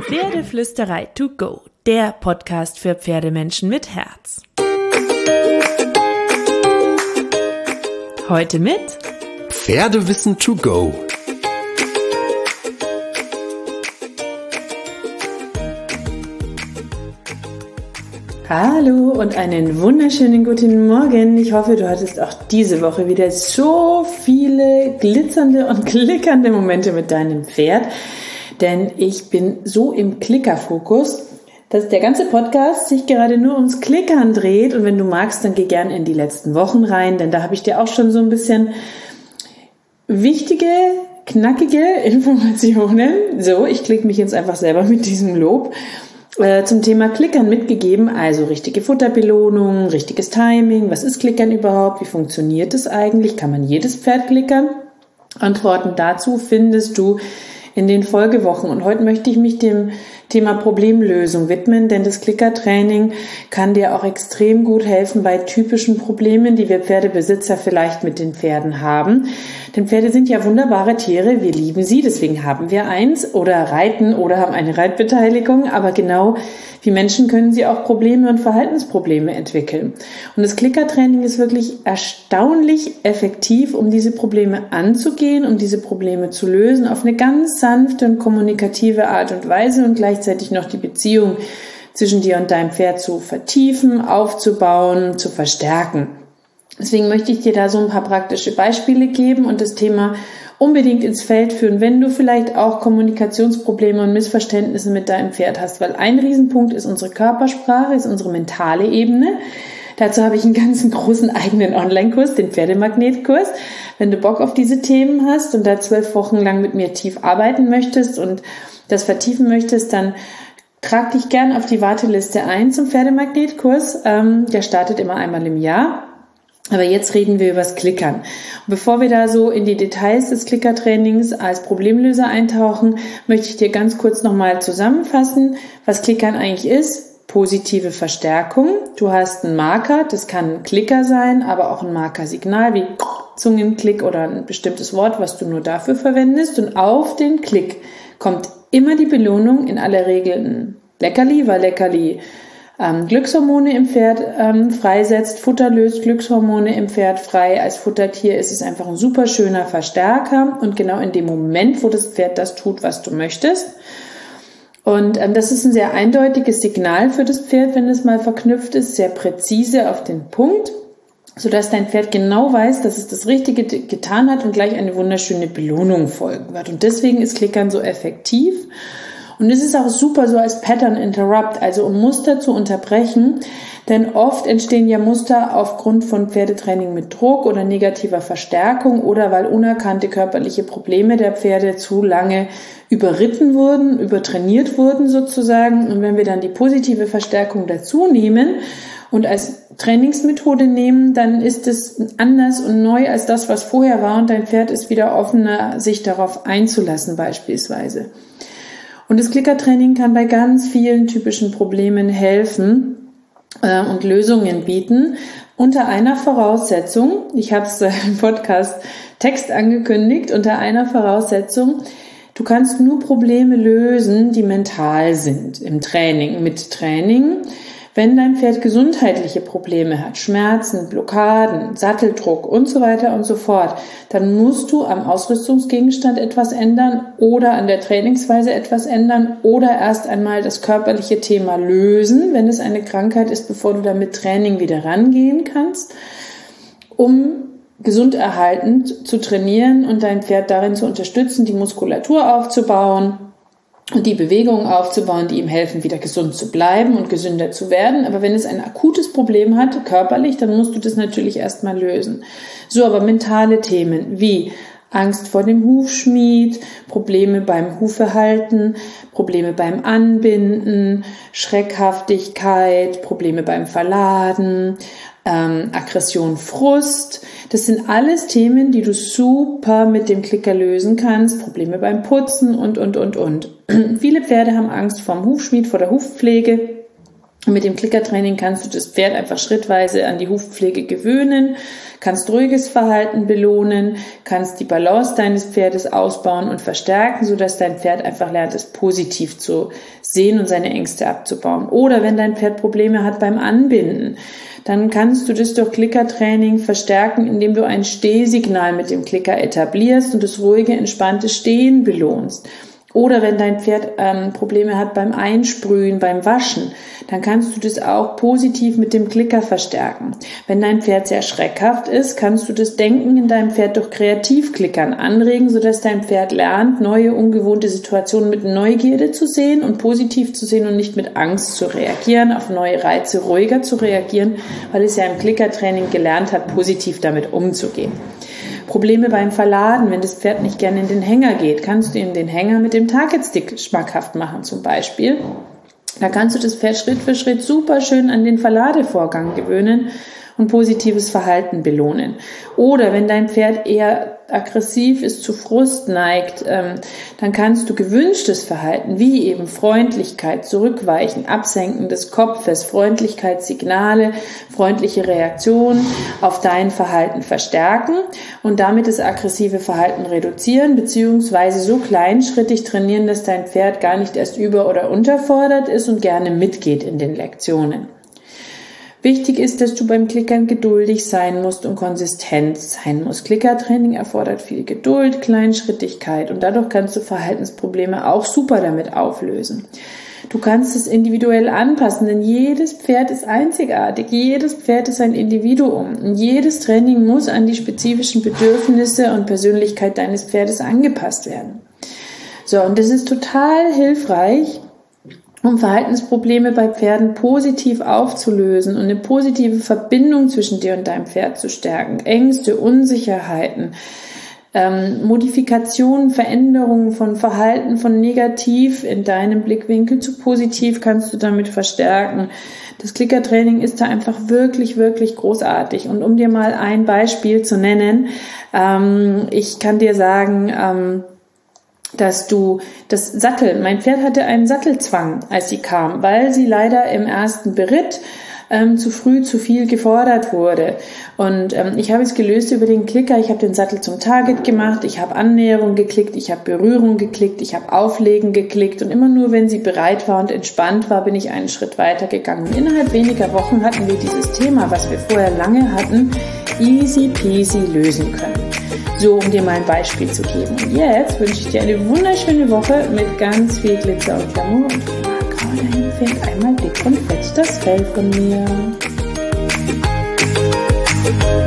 Pferdeflüsterei to go, der Podcast für Pferdemenschen mit Herz. Heute mit Pferdewissen to go. Hallo und einen wunderschönen guten Morgen. Ich hoffe, du hattest auch diese Woche wieder so viele glitzernde und klickernde Momente mit deinem Pferd, denn ich bin so im Klickerfokus, dass der ganze Podcast sich gerade nur ums Klickern dreht. Und wenn du magst, dann geh gern in die letzten Wochen rein, denn da habe ich dir auch schon so ein bisschen wichtige, knackige Informationen. So, ich klicke mich jetzt einfach selber mit diesem Lob zum Thema Klickern mitgegeben, also richtige Futterbelohnung, richtiges Timing, was ist Klickern überhaupt, wie funktioniert es eigentlich, kann man jedes Pferd klickern? Antworten dazu findest du in den Folgewochen. Und heute möchte ich mich dem Thema Problemlösung widmen, denn das Klickertraining kann dir auch extrem gut helfen bei typischen Problemen, die wir Pferdebesitzer vielleicht mit den Pferden haben. Denn Pferde sind ja wunderbare Tiere, wir lieben sie, deswegen haben wir eins oder reiten oder haben eine Reitbeteiligung, aber genau wie Menschen können sie auch Probleme und Verhaltensprobleme entwickeln. Und das Klickertraining ist wirklich erstaunlich effektiv, um diese Probleme anzugehen, um diese Probleme zu lösen, auf eine ganz sanfte und kommunikative Art und Weise und gleichzeitig noch die Beziehung zwischen dir und deinem Pferd zu vertiefen, aufzubauen, zu verstärken. Deswegen möchte ich dir da so ein paar praktische Beispiele geben und das Thema unbedingt ins Feld führen, wenn du vielleicht auch Kommunikationsprobleme und Missverständnisse mit deinem Pferd hast, weil ein Riesenpunkt ist unsere Körpersprache, ist unsere mentale Ebene. Dazu habe ich einen ganzen großen eigenen Online-Kurs, den Pferdemagnet-Kurs. Wenn du Bock auf diese Themen hast und da 12 Wochen lang mit mir tief arbeiten möchtest und das vertiefen möchtest, dann trag dich gern auf die Warteliste ein zum Pferdemagnet-Kurs. Der startet immer einmal im Jahr. Aber jetzt reden wir über das Klickern. Und bevor wir da so in die Details des Klickertrainings als Problemlöser eintauchen, möchte ich dir ganz kurz nochmal zusammenfassen, was Klickern eigentlich ist. Positive Verstärkung. Du hast einen Marker, das kann ein Klicker sein, aber auch ein Markersignal wie Zungenklick oder ein bestimmtes Wort, was du nur dafür verwendest. Und auf den Klick kommt immer die Belohnung, in aller Regel ein Leckerli, weil Leckerli Glückshormone im Pferd freisetzt, Futter löst Glückshormone im Pferd frei. Als Futtertier ist es einfach ein super schöner Verstärker und genau in dem Moment, wo das Pferd das tut, was du möchtest. Und das ist ein sehr eindeutiges Signal für das Pferd, wenn es mal verknüpft ist, sehr präzise auf den Punkt, sodass dein Pferd genau weiß, dass es das Richtige getan hat und gleich eine wunderschöne Belohnung folgen wird. Und deswegen ist Klickern so effektiv. Und es ist auch super so als Pattern Interrupt, also um Muster zu unterbrechen, denn oft entstehen ja Muster aufgrund von Pferdetraining mit Druck oder negativer Verstärkung oder weil unerkannte körperliche Probleme der Pferde zu lange überritten wurden, übertrainiert wurden sozusagen. Und wenn wir dann die positive Verstärkung dazu nehmen und als Trainingsmethode nehmen, dann ist es anders und neu als das, was vorher war und dein Pferd ist wieder offener, sich darauf einzulassen beispielsweise. Und das Klickertraining kann bei ganz vielen typischen Problemen helfen und Lösungen bieten, unter einer Voraussetzung, ich habe es im Podcast Text angekündigt, unter einer Voraussetzung, du kannst nur Probleme lösen, die mental sind im Training, mit Training. Wenn dein Pferd gesundheitliche Probleme hat, Schmerzen, Blockaden, Satteldruck und so weiter und so fort, dann musst du am Ausrüstungsgegenstand etwas ändern oder an der Trainingsweise etwas ändern oder erst einmal das körperliche Thema lösen, wenn es eine Krankheit ist, bevor du dann mit Training wieder rangehen kannst, um gesund erhaltend zu trainieren und dein Pferd darin zu unterstützen, die Muskulatur aufzubauen und die Bewegungen aufzubauen, die ihm helfen, wieder gesund zu bleiben und gesünder zu werden. Aber wenn es ein akutes Problem hat, körperlich, dann musst du das natürlich erstmal lösen. So, aber mentale Themen wie Angst vor dem Hufschmied, Probleme beim Hufehalten, Probleme beim Anbinden, Schreckhaftigkeit, Probleme beim Verladen, Aggression, Frust. Das sind alles Themen, die du super mit dem Klicker lösen kannst. Probleme beim Putzen und. Viele Pferde haben Angst vorm Hufschmied, vor der Hufpflege. Und mit dem Klickertraining kannst du das Pferd einfach schrittweise an die Hufpflege gewöhnen, kannst ruhiges Verhalten belohnen, kannst die Balance deines Pferdes ausbauen und verstärken, sodass dein Pferd einfach lernt, es positiv zu sehen und seine Ängste abzubauen. Oder wenn dein Pferd Probleme hat beim Anbinden, dann kannst du das durch Klickertraining verstärken, indem du ein Stehsignal mit dem Klicker etablierst und das ruhige, entspannte Stehen belohnst. Oder wenn dein Pferd Probleme hat beim Einsprühen, beim Waschen, dann kannst du das auch positiv mit dem Klicker verstärken. Wenn dein Pferd sehr schreckhaft ist, kannst du das Denken in deinem Pferd durch Kreativklickern anregen, sodass dein Pferd lernt, neue, ungewohnte Situationen mit Neugierde zu sehen und positiv zu sehen und nicht mit Angst zu reagieren, auf neue Reize ruhiger zu reagieren, weil es ja im Klickertraining gelernt hat, positiv damit umzugehen. Probleme beim Verladen, wenn das Pferd nicht gerne in den Hänger geht, kannst du ihm den Hänger mit dem Target-Stick schmackhaft machen zum Beispiel. Da kannst du das Pferd Schritt für Schritt super schön an den Verladevorgang gewöhnen und positives Verhalten belohnen. Oder wenn dein Pferd eher aggressiv ist, zu Frust neigt, dann kannst du gewünschtes Verhalten, wie eben Freundlichkeit, Zurückweichen, Absenken des Kopfes, Freundlichkeitssignale, freundliche Reaktionen auf dein Verhalten verstärken und damit das aggressive Verhalten reduzieren, beziehungsweise so kleinschrittig trainieren, dass dein Pferd gar nicht erst über- oder unterfordert ist und gerne mitgeht in den Lektionen. Wichtig ist, dass du beim Klickern geduldig sein musst und konsistent sein musst. Klickertraining erfordert viel Geduld, Kleinschrittigkeit und dadurch kannst du Verhaltensprobleme auch super damit auflösen. Du kannst es individuell anpassen, denn jedes Pferd ist einzigartig, jedes Pferd ist ein Individuum und jedes Training muss an die spezifischen Bedürfnisse und Persönlichkeit deines Pferdes angepasst werden. So, und das ist total hilfreich, um Verhaltensprobleme bei Pferden positiv aufzulösen und eine positive Verbindung zwischen dir und deinem Pferd zu stärken. Ängste, Unsicherheiten, Modifikationen, Veränderungen von Verhalten von negativ in deinem Blickwinkel zu positiv kannst du damit verstärken. Das Klickertraining ist da einfach wirklich, wirklich großartig. Und um dir mal ein Beispiel zu nennen, ich kann dir sagen, dass du das Sattel, mein Pferd hatte einen Sattelzwang, als sie kam, weil sie leider im ersten Beritt zu früh zu viel gefordert wurde. Und ich habe es gelöst über den Klicker. Ich habe den Sattel zum Target gemacht, ich habe Annäherung geklickt, ich habe Berührung geklickt, ich habe Auflegen geklickt und immer nur, wenn sie bereit war und entspannt war, bin ich einen Schritt weiter gegangen. Und innerhalb weniger Wochen hatten wir dieses Thema, was wir vorher lange hatten, easy peasy lösen können. So, um dir mal ein Beispiel zu geben. Und jetzt wünsche ich dir eine wunderschöne Woche mit ganz viel Glitzer und Glamour und gerade fängt einmal dick und fett das Fell von mir.